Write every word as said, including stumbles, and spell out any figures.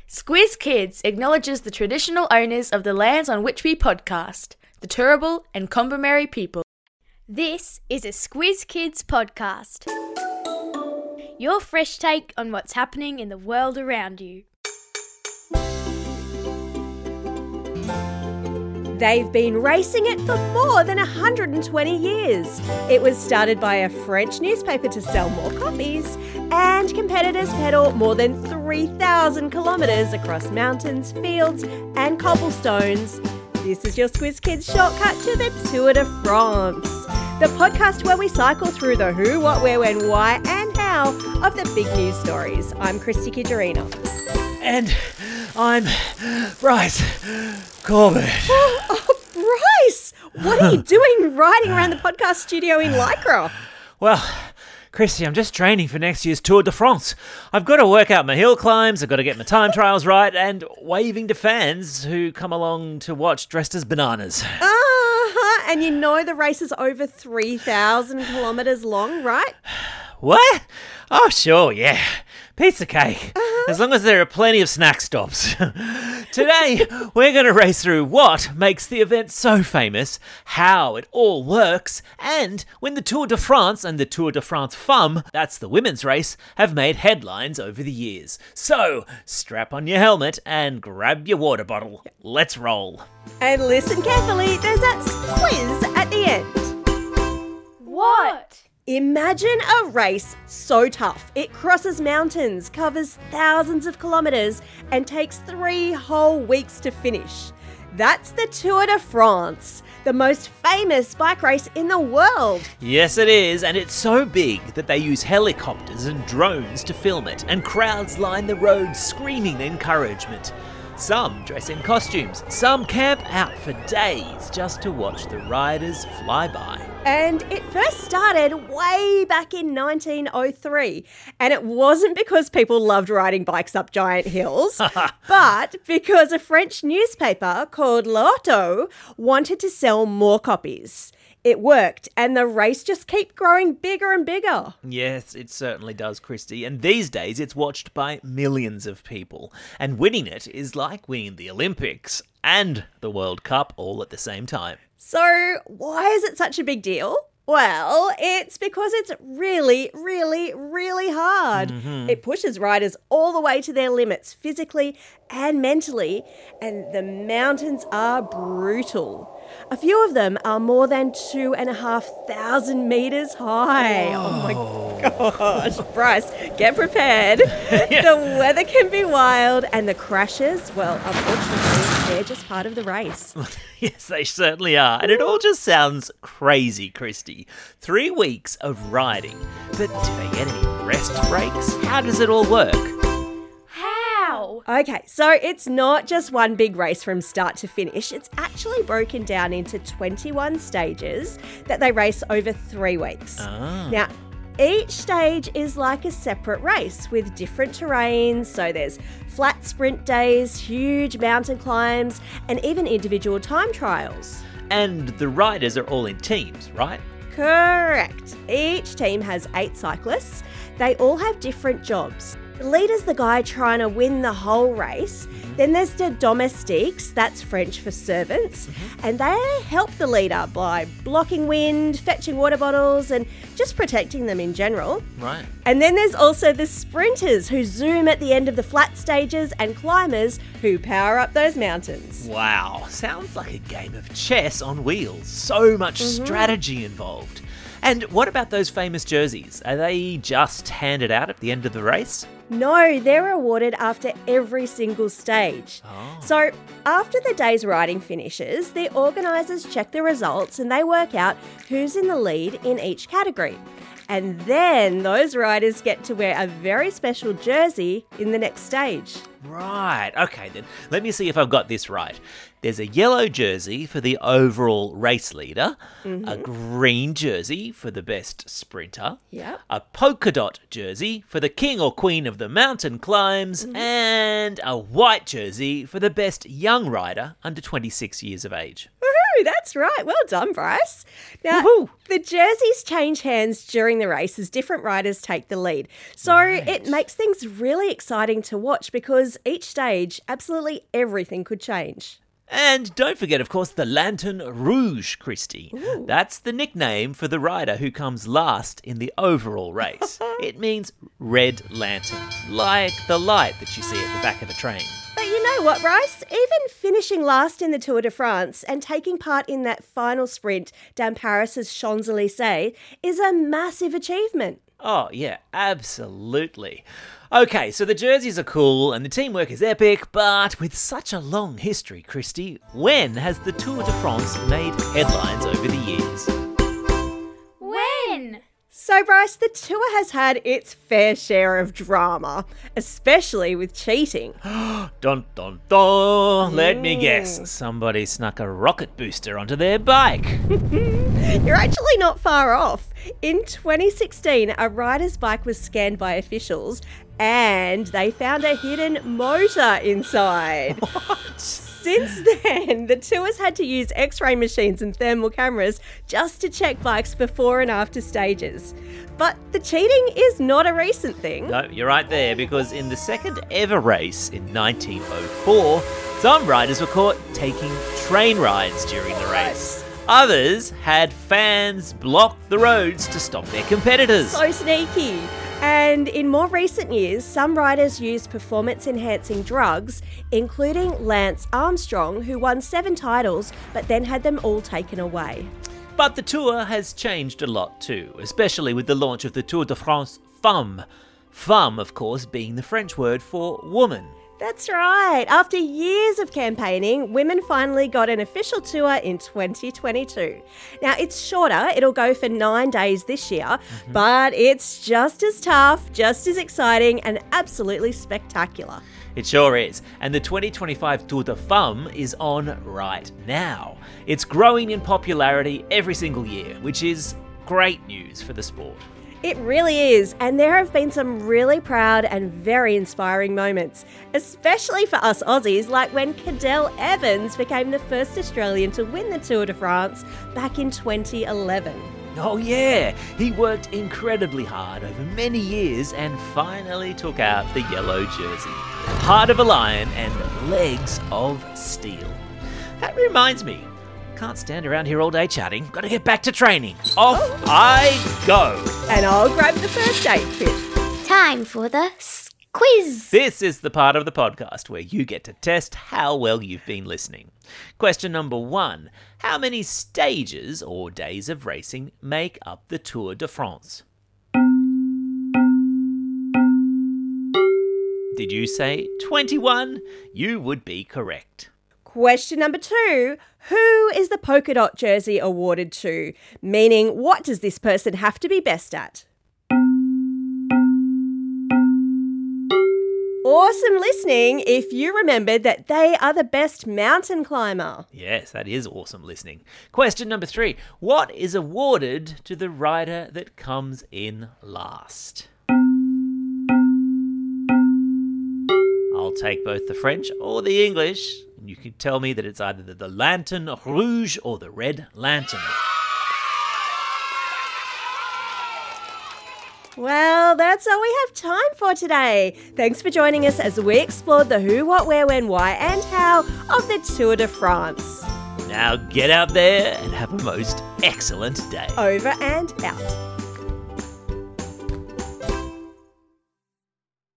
Squiz Kids acknowledges the traditional owners of the lands on which we podcast, the Turrbal and Kombumerri people. This is a Squiz Kids podcast. Your fresh take on what's happening in the world around you. They've been racing it for more than one hundred twenty years. It was started by a French newspaper to sell more copies, and competitors pedal more than three thousand kilometres across mountains, fields and cobblestones. This is your Squiz Kids shortcut to the Tour de France, the podcast where we cycle through the who, what, where, when, why and how of the big news stories. I'm Christy Kijarina. And I'm Bryce Corbett. Oh, oh, Bryce! What are you doing riding around the podcast studio in Lycra? Well, Christy, I'm just training for next year's Tour de France. I've got to work out my hill climbs, I've got to get my time trials right, and waving to fans who come along to watch dressed as bananas. Uh-huh, and you know the race is over three thousand kilometres long, right? What? Oh, sure, yeah. Piece of cake. Uh-huh. As long as there are plenty of snack stops. Today, we're going to race through what makes the event so famous, how it all works, and when the Tour de France and the Tour de France Femmes, that's the women's race, have made headlines over the years. So, strap on your helmet and grab your water bottle. Let's roll. And listen carefully, there's a quiz at the end. What? Imagine a race so tough. It crosses mountains, covers thousands of kilometres, and takes three whole weeks to finish. That's the Tour de France, the most famous bike race in the world. Yes, it is, and it's so big that they use helicopters and drones to film it, and crowds line the roads screaming encouragement. Some dress in costumes, some camp out for days just to watch the riders fly by. And it first started way back in nineteen oh three. And it wasn't because people loved riding bikes up giant hills, but because a French newspaper called L'Auto wanted to sell more copies. It worked, and the race just kept growing bigger and bigger. Yes, it certainly does, Christy. And these days it's watched by millions of people. And winning it is like winning the Olympics and the World Cup all at the same time. So why is it such a big deal? Well, it's because it's really, really, really hard. Mm-hmm. It pushes riders all the way to their limits physically and mentally, and the mountains are brutal. A few of them are more than two and a half thousand metres high. Whoa. Oh my gosh. Bryce, get prepared. Yeah. The weather can be wild, and the crashes, well, unfortunately, they're just part of the race. Yes, they certainly are. And it all just sounds crazy, Christy. Three weeks of riding. But do they get any rest breaks? How does it all work? How? Okay, so it's not just one big race from start to finish. It's actually broken down into twenty-one stages that they race over three weeks. Ah. Now, each stage is like a separate race with different terrains. So there's flat sprint days, huge mountain climbs, and even individual time trials. And the riders are all in teams, right? Correct. Each team has eight cyclists. They all have different jobs. The leader's the guy trying to win the whole race. Mm-hmm. Then there's the domestiques, that's French for servants, mm-hmm. and they help the leader by blocking wind, fetching water bottles, and just protecting them in general. Right. And then there's also the sprinters who zoom at the end of the flat stages, and climbers who power up those mountains. Wow, sounds like a game of chess on wheels. So much mm-hmm. strategy involved. And what about those famous jerseys? Are they just handed out at the end of the race? No, they're awarded after every single stage. Oh. So after the day's riding finishes, the organisers check the results and they work out who's in the lead in each category. And then those riders get to wear a very special jersey in the next stage. Right, okay then. Let me see if I've got this right. There's a yellow jersey for the overall race leader, mm-hmm. a green jersey for the best sprinter, yep. a polka dot jersey for the king or queen of the mountain climbs, mm-hmm. and a white jersey for the best young rider under twenty-six years of age. Woohoo! that's right. Well done, Bryce. Now, Woohoo. the jerseys change hands during the race as different riders take the lead. So Right. it makes things really exciting to watch because each stage, absolutely everything could change. And don't forget, of course, the Lantern Rouge, Christy. That's the nickname for the rider who comes last in the overall race. It means red lantern, like the light that you see at the back of a train. But you know what, Bryce? Even finishing last in the Tour de France and taking part in that final sprint down Paris's Champs-Élysées is a massive achievement. Oh, yeah, absolutely. Okay, so the jerseys are cool and the teamwork is epic, but with such a long history, Christy, when has the Tour de France made headlines over the years? When? So, Bryce, the tour has had its fair share of drama, especially with cheating. Dun dun dun! Let me guess, somebody snuck a rocket booster onto their bike. You're actually not far off. In twenty sixteen, a rider's bike was scanned by officials and they found a hidden motor inside. Since then, the tours had to use X-ray machines and thermal cameras just to check bikes before and after stages. But the cheating is not a recent thing. No, you're right there, because in the second ever race in nineteen oh four, some riders were caught taking train rides during the race. Others had fans block the roads to stop their competitors. So sneaky. And in more recent years, some riders used performance-enhancing drugs, including Lance Armstrong, who won seven titles, but then had them all taken away. But the tour has changed a lot too, especially with the launch of the Tour de France Femme. Femme, of course, being the French word for woman. That's right. After years of campaigning, women finally got an official tour in twenty twenty-two. Now, it's shorter. It'll go for nine days this year, mm-hmm. but it's just as tough, just as exciting, and absolutely spectacular. It sure is. And the twenty twenty-five Tour de Femme is on right now. It's growing in popularity every single year, which is great news for the sport. It really is, and there have been some really proud and very inspiring moments, especially for us Aussies, like when Cadel Evans became the first Australian to win the Tour de France back in twenty eleven. Oh yeah, he worked incredibly hard over many years and finally took out the yellow jersey. Heart of a lion and legs of steel. That reminds me, can't stand around here all day chatting. Gotta get back to training. Off I go. And I'll grab the first aid kit. Time for the quiz. This is the part of the podcast where you get to test how well you've been listening. Question number one. How many stages or days of racing make up the Tour de France? Did you say twenty-one? You would be correct. Question number two, who is the polka dot jersey awarded to? Meaning, what does this person have to be best at? Awesome listening if you remembered that they are the best mountain climber. Yes, that is awesome listening. Question number three, what is awarded to the rider that comes in last? I'll take both the French or the English. You can tell me that it's either the, the Lantern Rouge or the Red Lantern. Well, that's all we have time for today. Thanks for joining us as we explored the who, what, where, when, why and how of the Tour de France. Now get out there and have a most excellent day. Over and out.